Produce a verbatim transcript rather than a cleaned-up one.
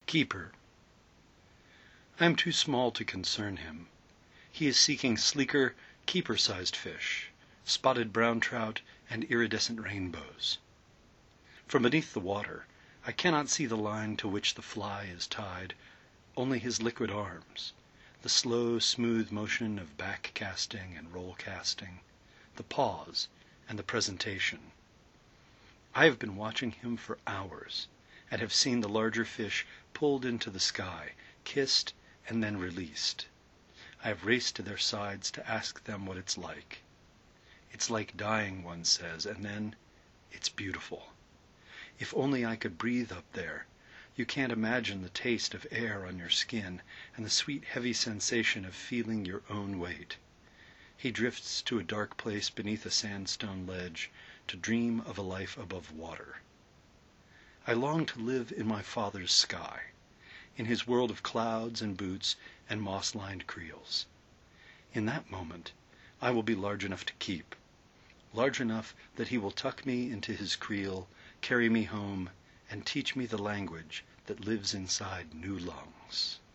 Keeper. I am too small to concern him. He is seeking sleeker, keeper-sized fish, spotted brown trout and iridescent rainbows. From beneath the water I cannot see the line to which the fly is tied, only his liquid arms, the slow smooth motion of back casting and roll casting, the pause and the presentation. I have been watching him for hours, and have seen the larger fish pulled into the sky, kissed, and then released. I have raced to their sides to ask them what it's like. It's like dying, one says, and then it's beautiful. If only I could breathe up there. You can't imagine the taste of air on your skin and the sweet heavy sensation of feeling your own weight. He drifts to a dark place beneath a sandstone ledge to dream of a life above water. I long to live in my father's sky, in his world of clouds and boots and moss-lined creels. In that moment I will be large enough to keep, large enough that he will tuck me into his creel, carry me home, and teach me the language that lives inside new lungs.